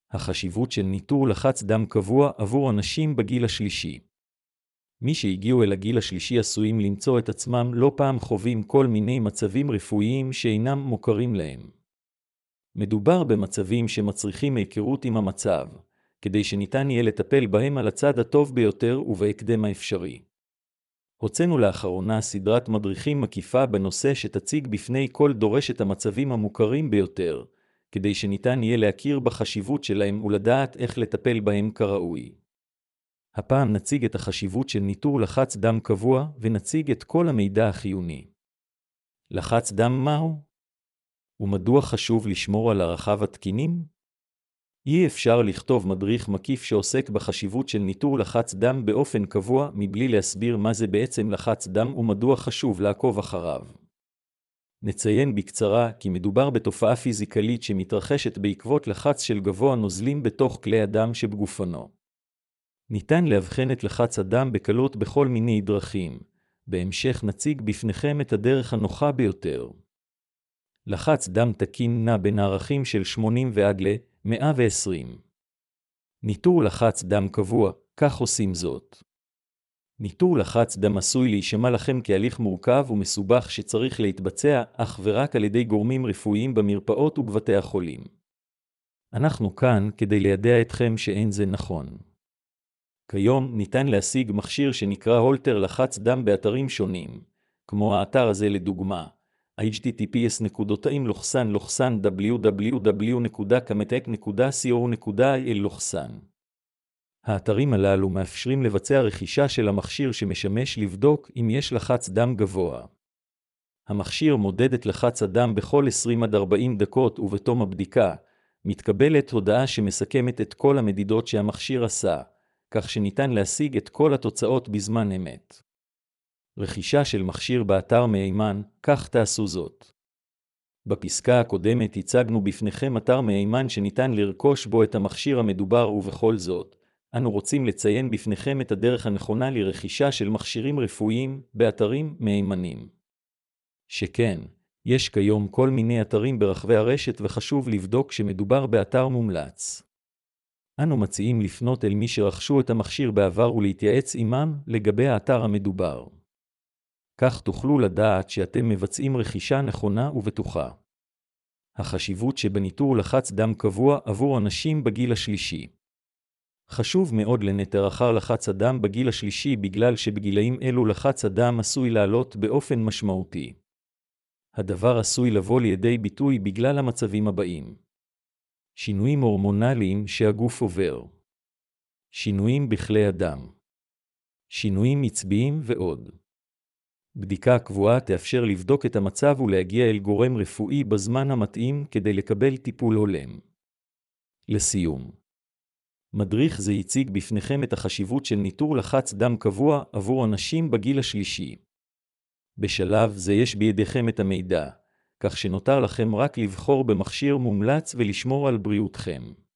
החשיבות של ניטור לחץ דם קבוע עבור אנשים בגיל השלישי. מי שהגיעו אל הגיל השלישי עשויים למצוא את עצמם לא פעם חווים כל מיני מצבים רפואיים שאינם מוכרים להם. מדובר במצבים שמצריכים היכרות עם המצב, כדי שניתן יהיה לטפל בהם על הצד הטוב ביותר ובהקדם האפשרי. הוצאנו לאחרונה סדרת מדריכים מקיפה בנושא שתציג בפני כל דורש את המצבים המוכרים ביותר, כדי שניתן יהיה להכיר בחשיבות שלהם ולדעת איך לטפל בהם כראוי. הפעם נציג את החשיבות של ניטור לחץ דם קבוע ונציג את כל המידע החיוני. לחץ דם מהו? ומדוע חשוב לשמור על ערכיו התקינים? אי אפשר לכתוב מדריך מקיף שעוסק בחשיבות של ניטור לחץ דם באופן קבוע מבלי להסביר מה זה בעצם לחץ דם ומדוע חשוב לעקוב אחריו. נציין בקצרה כי מדובר בתופעה פיזיקלית שמתרחשת בעקבות לחץ של גבוה נוזלים בתוך כלי הדם שבגופנו. ניתן להבחן את לחץ הדם בקלות בכל מיני דרכים. בהמשך נציג בפניכם את הדרך הנוחה ביותר. לחץ דם תקין נע בין הערכים של 80 ועד ל-120. ניטור לחץ דם קבוע, כך עושים זאת. ניטור לחץ דם עשוי להישמע לכם כהליך מורכב ומסובך שצריך להתבצע אך ורק על ידי גורמים רפואיים במרפאות ובבתי החולים. אנחנו כאן כדי לידע אתכם שאין זה נכון. כיום ניתן להשיג מכשיר שנקרא הולטר לחץ דם באתרים שונים, כמו האתר הזה לדוגמה, https://www.kametech.co.il. האתרים הללו מאפשרים לבצע רכישה של המכשיר שמשמש לבדוק אם יש לחץ דם גבוה. המכשיר מודד את לחץ הדם בכל 20 עד 40 דקות ובתום הבדיקה, מתקבלת הודעה שמסכמת את כל המדידות שהמכשיר עשה, כך שניתן להשיג את כל התוצאות בזמן אמת. רכישה של מכשיר באתר מהימן, כך תעשו זאת. בפסקה הקודמת הצגנו בפניכם אתר מהימן שניתן לרכוש בו את המכשיר המדובר ובכל זאת, אנו רוצים לציין בפניכם את הדרך הנכונה לרכישה של מכשירים רפואיים באתרים מהימנים. שכן, יש כיום כל מיני אתרים ברחבי הרשת וחשוב לבדוק שמדובר באתר מומלץ. אנו מציעים לפנות אל מי שרכשו את המכשיר בעבר ולהתייעץ עמם לגבי האתר המדובר. כך תוכלו לדעת שאתם מבצעים רכישה נכונה ובטוחה. החשיבות שבניטור לחץ דם קבוע עבור אנשים בגיל השלישי. חשוב מאוד לנטר אחר לחץ הדם בגיל השלישי בגלל שבגילאים אלו לחץ הדם עשוי לעלות באופן משמעותי. הדבר עשוי לבוא לידי ביטוי בגלל המצבים הבאים. שינויים הורמונליים שהגוף עובר. שינויים בכלי הדם. שינויים עצביים ועוד. בדיקה קבועה תאפשר לבדוק את המצב ולהגיע אל גורם רפואי בזמן המתאים כדי לקבל טיפול הולם. לסיום. מדריך זה יציג בפניכם את החשיבות של ניטור לחץ דם קבוע עבור אנשים בגיל השלישי. בשלב זה יש בידיכם את המידע, כך שנותר לכם רק לבחור במכשיר מומלץ ולשמור על בריאותכם.